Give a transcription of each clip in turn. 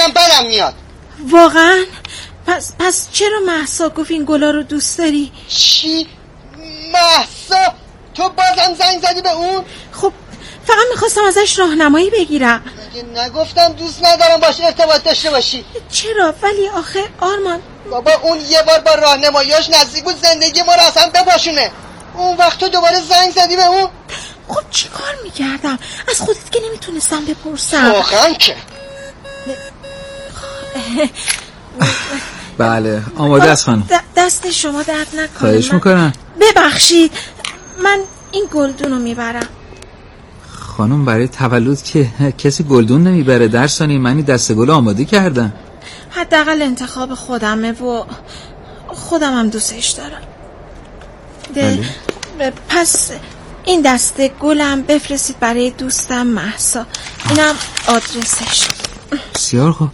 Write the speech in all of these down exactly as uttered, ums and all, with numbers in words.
ازم بدم میاد. واقعا؟ پس پس چرا مهسا گفت این گلا رو دوست داری؟ چی؟ مهسا؟ تو بازم زنگ زدی به اون؟ خب فقط میخواستم ازش راهنمایی بگیرم. مگه نگفتم دوست ندارم باش ارتباط داشته باشی؟ چرا؟ ولی آخه آرمان بابا اون یه بار با راهنماییاش نزدیک بود زندگی ما رو اصلا بپاشونه. اون وقت تو دوباره زنگ زدی به اون؟ خب چی کار میکردم؟ از خودت که نمیتونستم بپرسم. واقعا که بله آماده است خانم. دست شما درد نکنه. خواهش میکنم. ببخشید من این گلدون رو میبرم. خانم برای تولد که کسی گلدون نمیبره درسانی، من این دسته گل آماده کردم. حداقل انتخاب خودمه و خودم هم دوستش دارم. بله. پس این دسته گلم بفرستید برای دوستم مهسا. اینم آدرسش. بسیار خوب.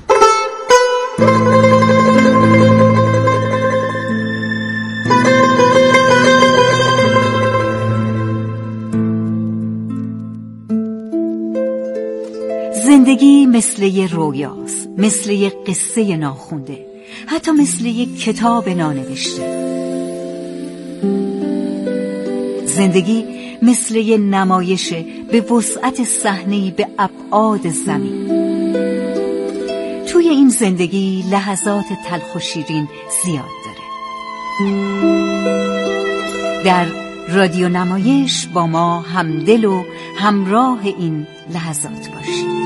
زندگی مثل یه رویاست، مثل یه قصه ناخونده، حتی مثل یه کتاب نانوشته. زندگی مثل یه نمایشه به وسعت صحنه‌ای به ابعاد زمین. توی این زندگی لحظات تلخ و شیرین زیاد داره. در رادیو نمایش با ما همدل و همراه این لحظات باشید.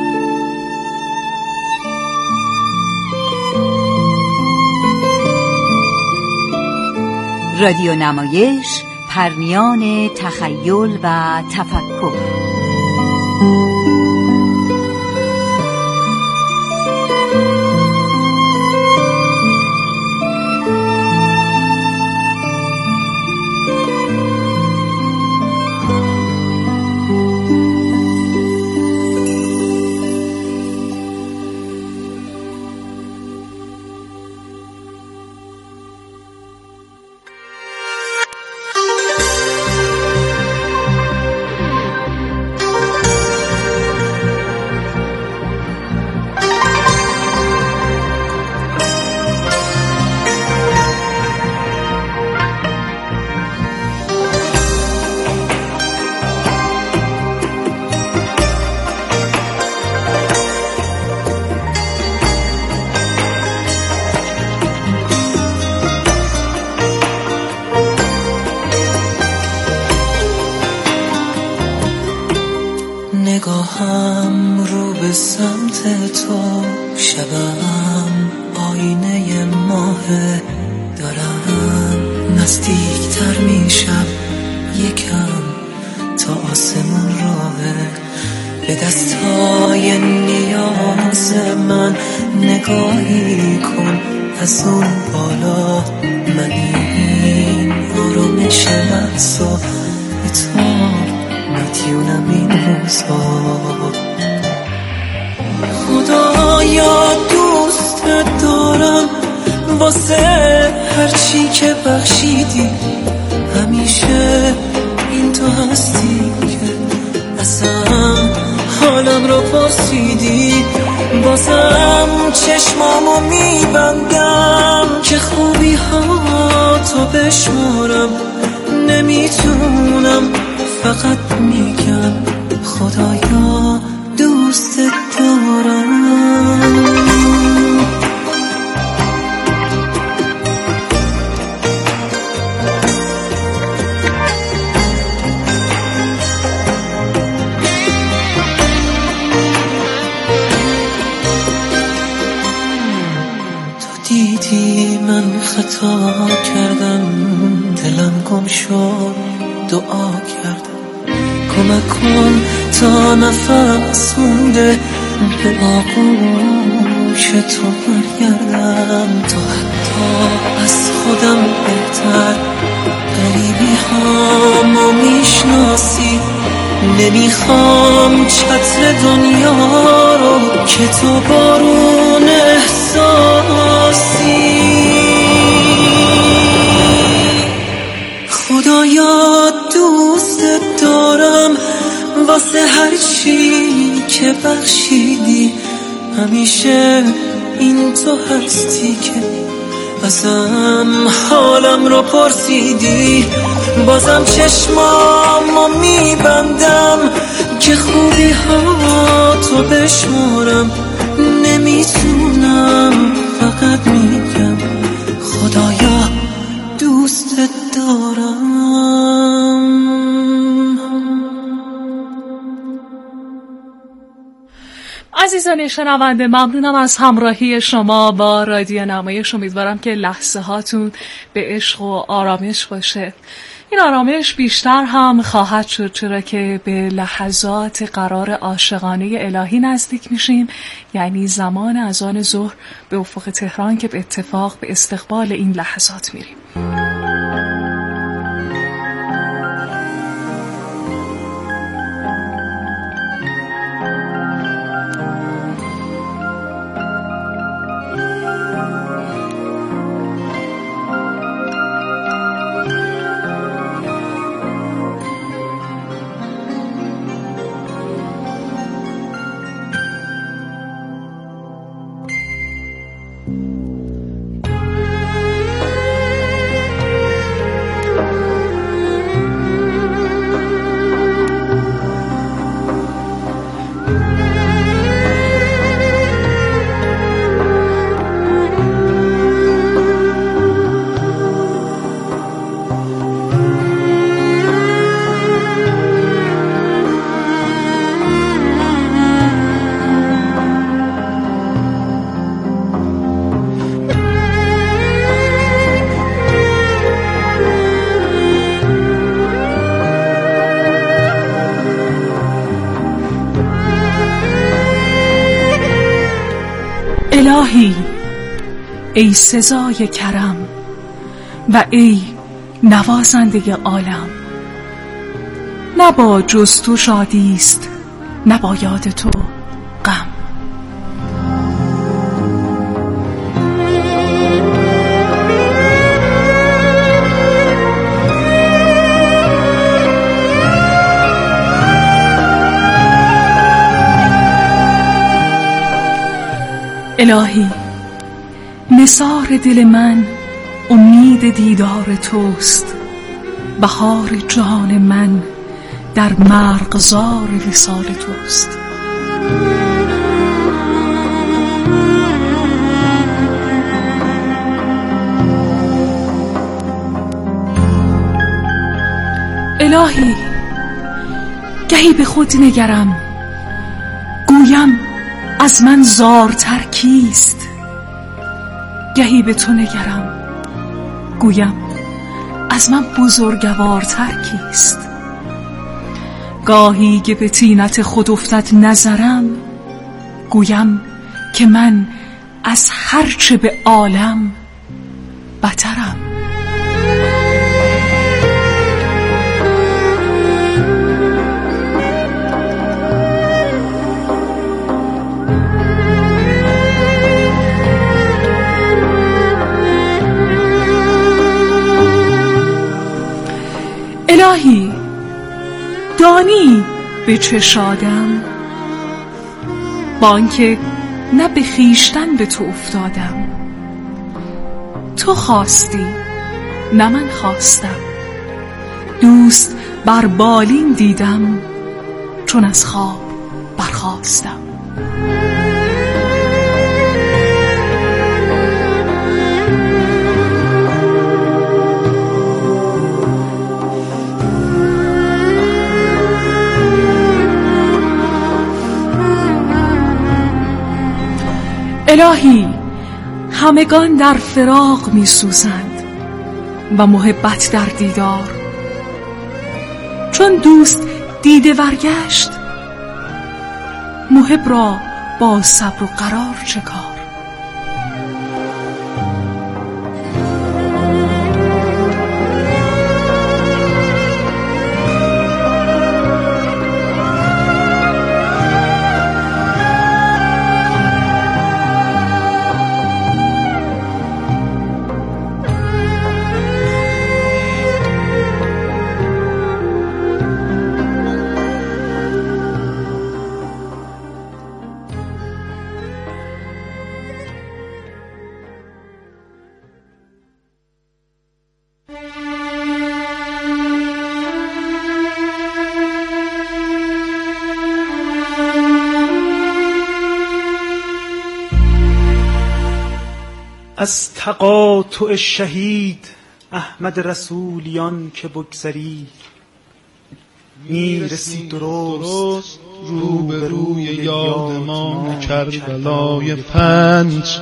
رادیو نمایش، پرمیان تخیل و تفکر. نگاهم رو به سمت تو، شبم آینه ماه، دارم نزدیکتر میشم یکم تا آسمون راهه. به دستای نیاز من نگاهی کن از اون بالا، من این آرامش لحظا به تو مدیونم این روزها. خدایا دوست دارم واسه هرچی که بخشیدی، همیشه این تو هستی که اصلا حالم رو پرسیدی. بازم چشمامو میبندم که خوبی ها تو بشمارم، نمیتونم فقط میگم خدایا دوست دارم. تو دیدی من خطا کردم، دلم گم شد دعا کردم، کمک کن تا نفس مونده به آغوش تو برگردم. تو حتی از خودم بهتر غریبی هامو میشناسی، نمیخوام چتر دنیا رو که تو بارون احساسی. خدایا دوست دارم واسه هر چی که بخشیدی، همیشه این تو هستی که ازم حالم رو پرسیدی. بازم چشمامو میبندم که خوبی ها تو بشمارم. نمیتونم فقط میگم خدایا دوستت دارم. عزیزان شنونده، ممنونم از همراهی شما با رادیو نمایش. امیدوارم که لحظه هاتون به عشق و آرامش باشه. این آرامش بیشتر هم خواهد شد چرا که به لحظات قرار عاشقانه الهی نزدیک میشیم، یعنی زمان اذان ظهر به افق تهران که به اتفاق به استقبال این لحظات میریم. الهی، ای سزای کرم و ای نوازنده عالم، نه با جز تو شادیست، نه با یاد تو غم. الهی، نثار دل من امید دیدار توست. بهار جان من در مرغزار وصال توست. الهی، گهی به خود نگرم، گویم از من زارتر کیست. گهی به تو نگرم، گویم از من بزرگوارتر کیست. گاهی که به طینت خود افتد نظرم، گویم که من از هرچه به عالم بترم. الهی، دانی به چه شادم، با آنکه نه به خویشتن به تو افتادم. تو خواستی نه من خواستم، دوست بر بالین دیدم چون از خواب برخاستم. الهی، همگان در فراق می سوزند و محبت در دیدار. چون دوست دیده ورگشت، محب را با صبر و قرار چه کار. از تقاطع شهید احمد رسولیان که بگذری میرسی درست روبروی یادمان کربلای پنج،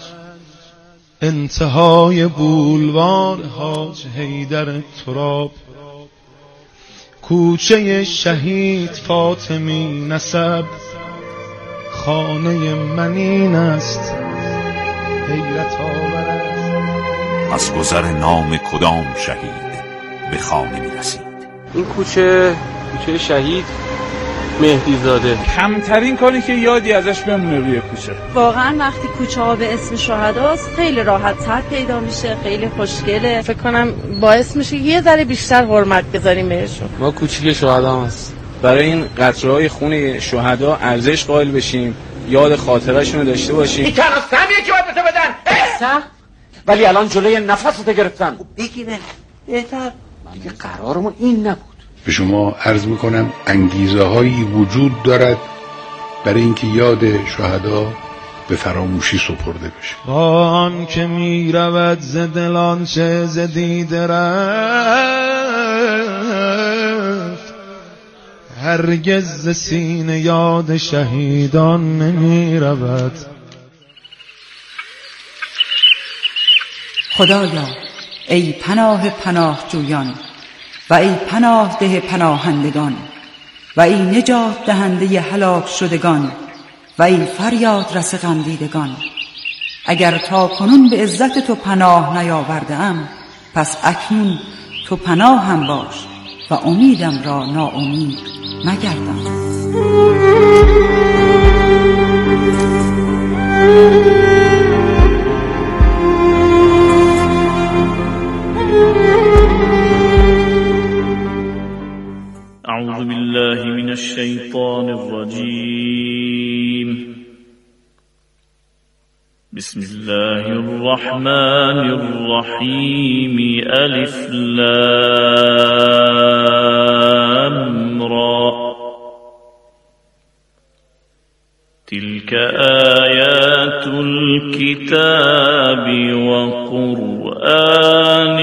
انتهای بولوار حاج حیدر تراب، کوچه شهید فاطمی نسب، خانه من این است حیرت آور است. از گذر نام کدام شهید به خانه می رسید؟ این کوچه کوچه شهید مهدی زاده. کمترین کاری که یادی ازش بمونه روی کوچه. واقعا وقتی کوچه ها به اسم شهداست خیلی راحت تر پیدا میشه، خیلی خوشگله. فکر کنم باعث میشه یه ذره بیشتر حرمت بذاریم بهشون. ما کوچیک شهدا هست. برای این قطره‌های خون شهدا ارزش قائل بشیم، یاد خاطره‌شون رو داشته باشیم. این تنها سهمیه که باید به تو بدن. سخت ولی الان جلوی نفس رو گرفتن. بگیرن بهتر. دیگه قرارمون این نبود. به شما عرض میکنم انگیزه هایی وجود دارد برای اینکه یاد شهدا به فراموشی سپرده بشه. با آن که می رود ز دلان چه ز دیده رفت، هرگز ز سینه یاد شهیدان نمی رود. خدایا ای پناه پناه جویان و ای پناه ده پناهندگان و ای نجات دهنده هلاک شدگان و ای فریاد رس غم دیدگان، اگر تا کنون به عزت تو پناه نیاورده‌ام، پس اکنون تو پناه هم باش و امیدم را ناامید مگردان. أعوذ بالله من الشيطان الرجيم بسم الله الرحمن الرحيم ألف لام را تلك آيات الكتاب وقرآن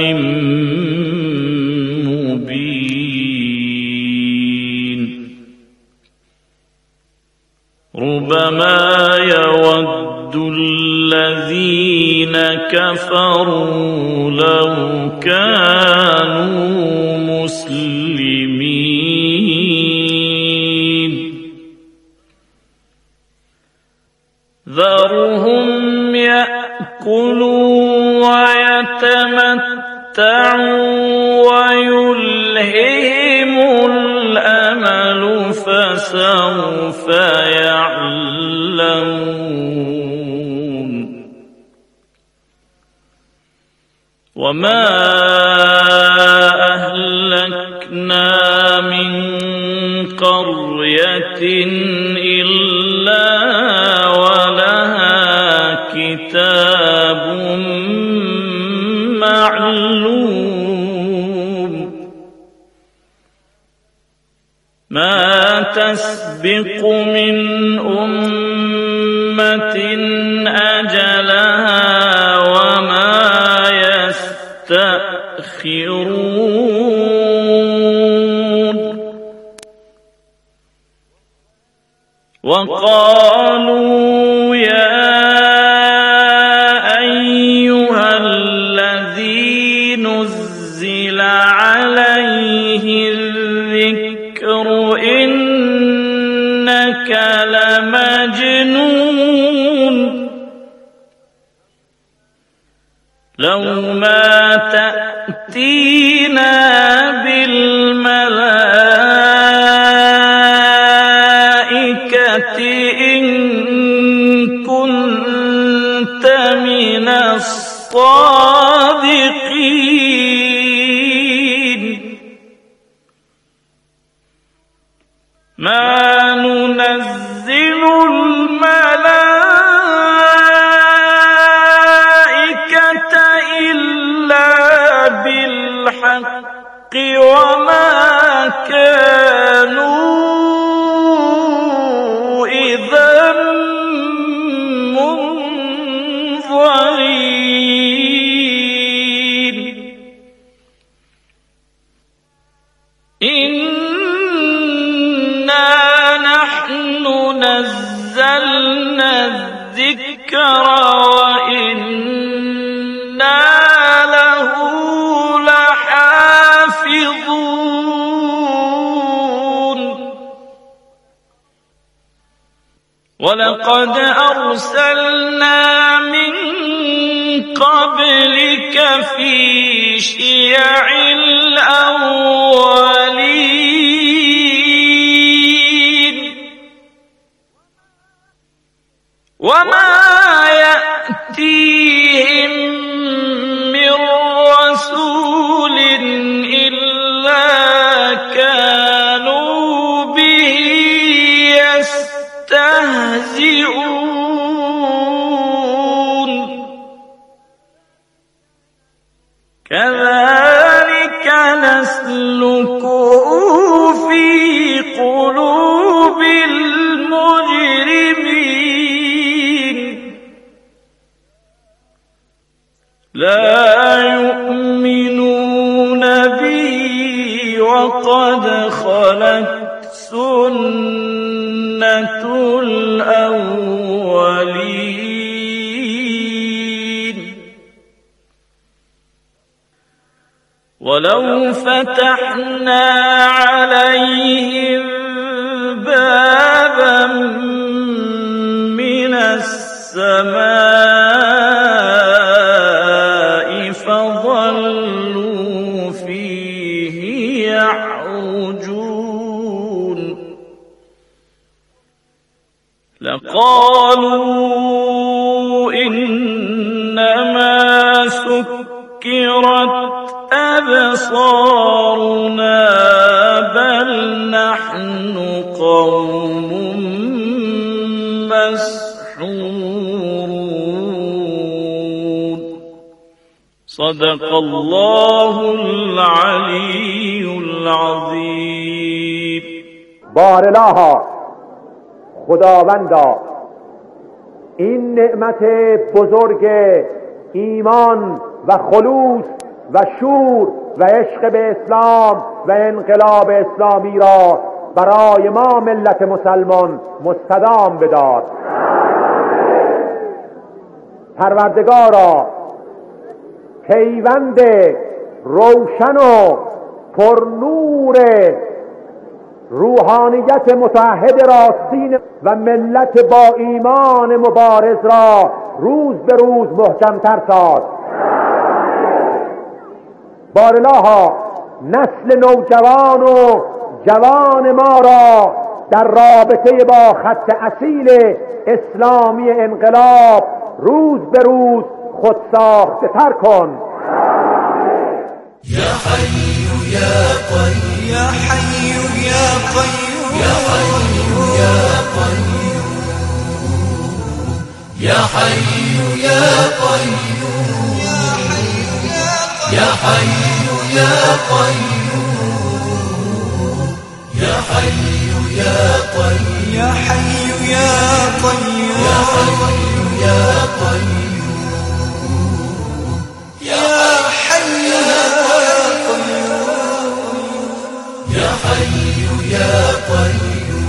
ربما يود الذين كفروا لو كانوا مسلمين ذرهم يأكلوا ويتمتعوا ويلههم الأمل فسوف يعلمون وما أهلكنا من قرية إلا ولها كتاب معلوم ما تسبق من أمة أجلها وما يستأخرون وقالوا يا أيها الذي نزل عليه الذكر إنك لمجنون لو ما تأتينا بالملائكة إن كنت من الصادقين ما ننزل الملائكة إلا بالحق وما كانوا إذا منظرين الذكر وإنا له لحافظون ولقد أرسلنا من قبلك في شيع الأولين وما يأتيهم من رسول إلا كانوا به يستهزئون كذلك نسلكه في قلوب المجرمين لا يؤمنون به وقد خلت سنة الأولين ولو فتحنا عليهم بابا من السماء فظلوا فيه يعرجون لقالوا إنما سكرت أبصارنا بل نحن قوم مسحورون صدق الله العلي العظیم. بارالها خداوندا این نعمت بزرگ ایمان و خلوص و شور و عشق به اسلام و انقلاب اسلامی را برای ما ملت مسلمان مستدام بدار. پروردگارا پیوند روشن و پرنور روحانیت متحد راستین و ملت با ایمان مبارز را روز به روز محکم‌تر ساز. بارالها نسل نوجوان و جوان ما را در رابطه با خط اصیل اسلامی انقلاب روز به روز خود ساخته تر کن. یا حی یا قیوم یا حی یا قیوم یا حی یا قیوم یا حی یا قیوم یا حی یا قیوم یا حی یا قیوم یا حی یا قیوم یا حی یا قیوم یا حی یا قیوم یا حی یا قیوم.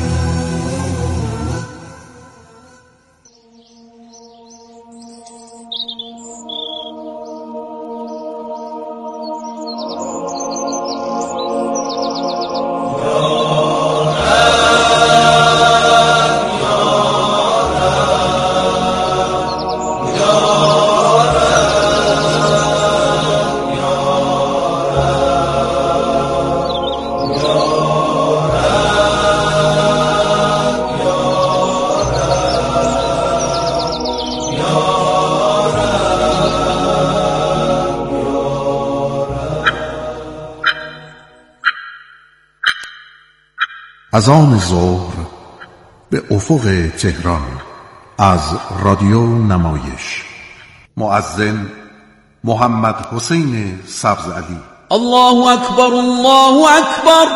از آن ظهر به افق تهران از رادیو نمایش مؤذن محمد حسین سبزعلی. الله اکبر الله اکبر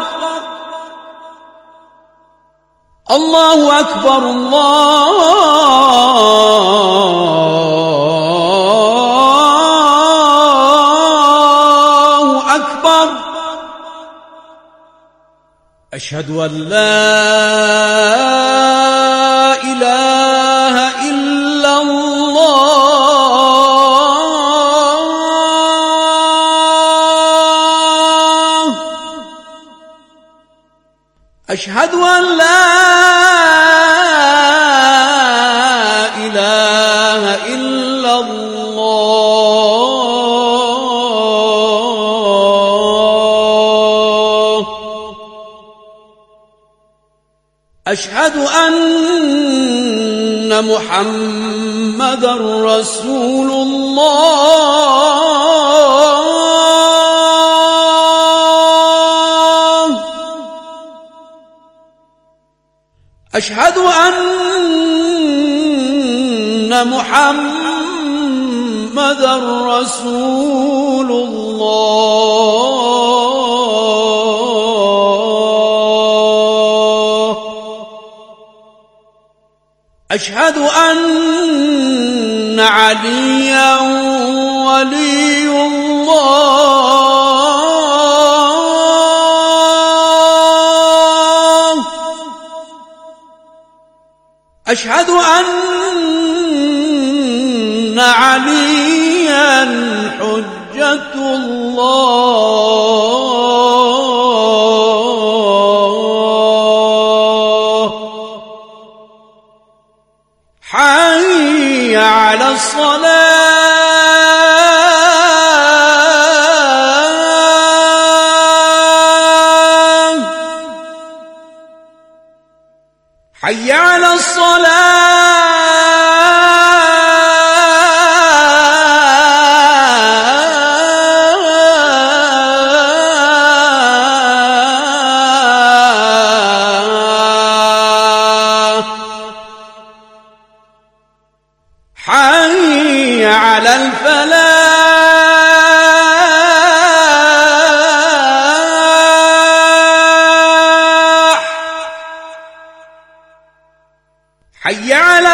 الله اکبر الله اکبر اشهد ان لا اله الا الله أشهد أن لا إله إلا الله أشهد أن محمدا رسول الله أشهد أن محمدا رسول الله أشهد أن عليا ولي الله أشهد أن عليا حجة الله حي على الصلاة حي على الصلاة حي على الفلاح حي على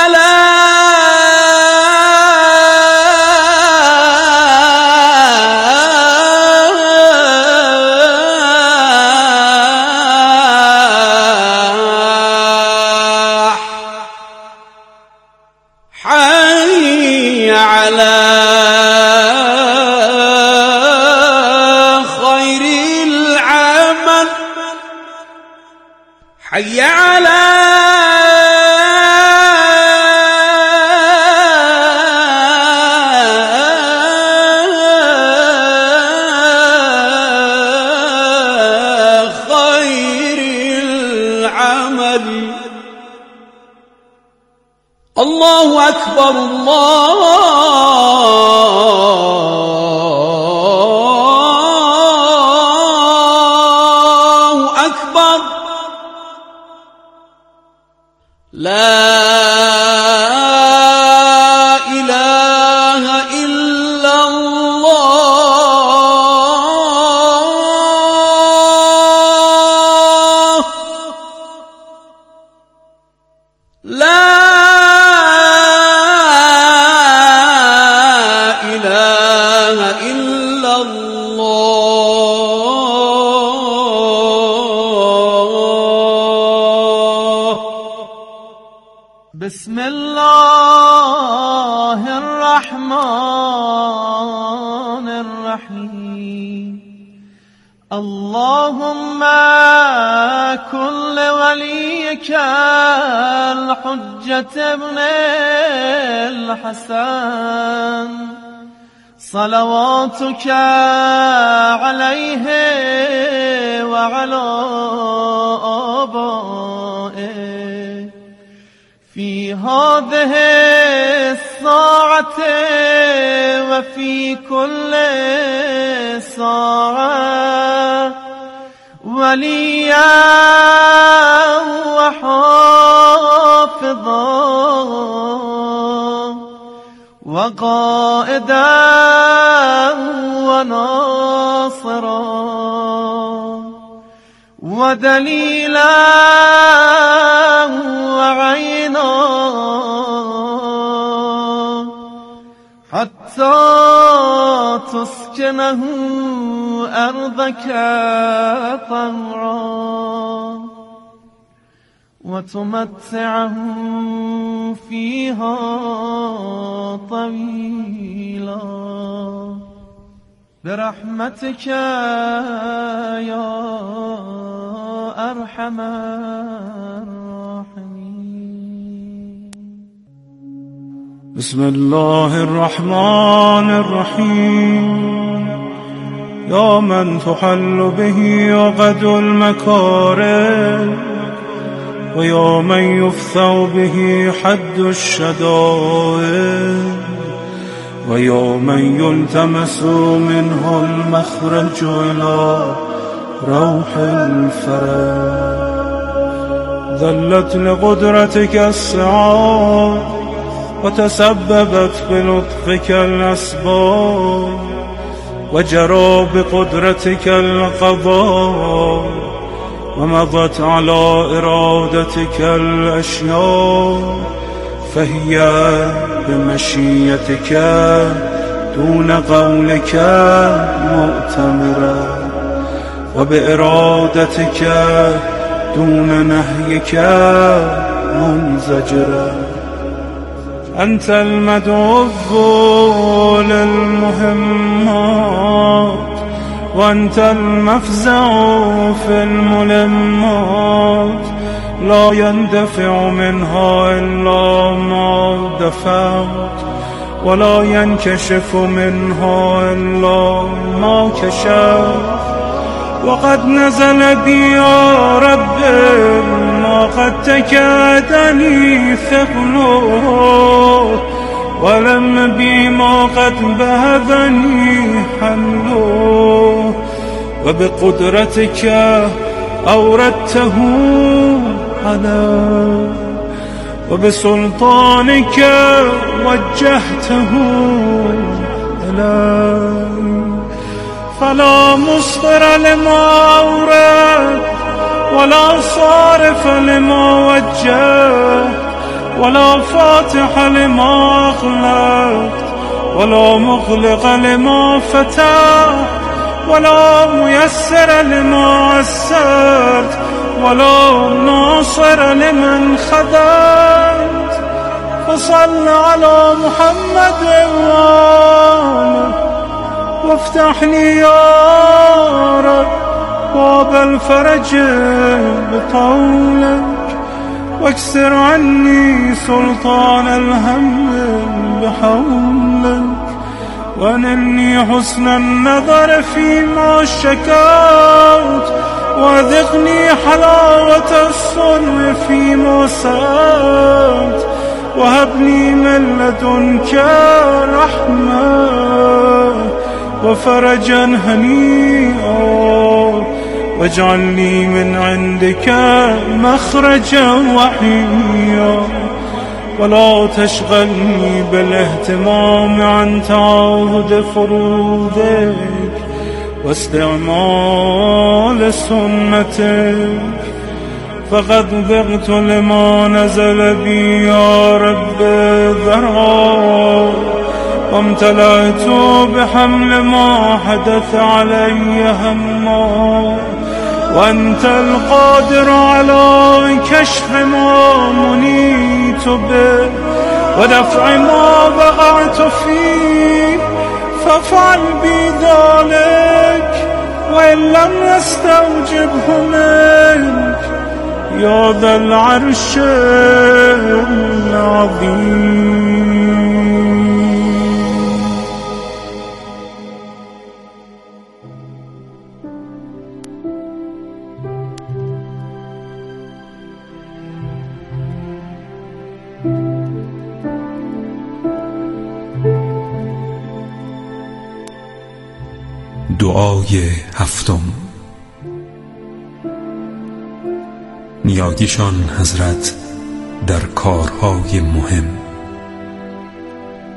الفلاح حي على خير العمل حي على خير العمل الله أكبر الله أكبر لا إله إلا الله لا إله إلا الله بسم الله الرحمن الرحيم اللهم كن لوليك الحجة ابن الحسن صلواتك عليه وعلى آبائه في هذه الساعة وفي كل ساعة وليا وحافظا وقائدا وناصرا ودليلا وعينا حتى تسكنه أرضك طوعا وتمتعه فيها طويلا برحمتك يا أرحم الراحمين. بسم الله الرحمن الرحيم. يا من تحل به عقد المكارم ويا من يفثو به حد الشدائد ويا من يلتمس منه المخرج إلى روح الفرج. ذلت لقدرتك السعاد وتسببت بلطفك الأسباب وجرى بقدرتك القضاء ومضت على إرادتك الأشياء فهي بمشيتك دون قولك مؤتمرة وبإرادتك دون نهيك منزجرة. أنت المدعو للمهمات وأنت المفزع في الملمات لا يندفع منها إلا ما دفعت ولا ينكشف منها إلا ما كشفت. وقد نزل بي يا رب ما قد تكادني ثقله ولم بي ما قد بهذني حمله وبقدرتك أوردته علي وبسلطانك وجهته إلي. فلا مصدر لما أورد ولا صارف لما وجهت ولا فاتح لما أغلقت ولا مغلق لما فتحت ولا ميسر لما عسرت ولا ناصر لمن خذلت. فصل على محمد وآله وافتح لي يا رب باب الفرج بقولك واكسر عني سلطان الهم بحولك وانني حسن النظر فيما شكوت وذقني حلاوة الصنع فيما سألت وهبني من لدنك رحمة وفرجا هنيئا واجعل لي من عندك مخرجا وحيا ولا تشغلني بالاهتمام عن تعاهد فروضك واستعمال سنتك. فقد ضغت لما نزل بي يا رب ذرعا وامتلأت بحمل ما حدث علي هما وأنت القادر على كشف ما منيت به ودفع ما وقعت فيه فافعل بي ذلك وإن لم يستوجبه منك يا ذا العرش العظيم. دعای هفتم. نیایشان حضرت در کارهای مهم.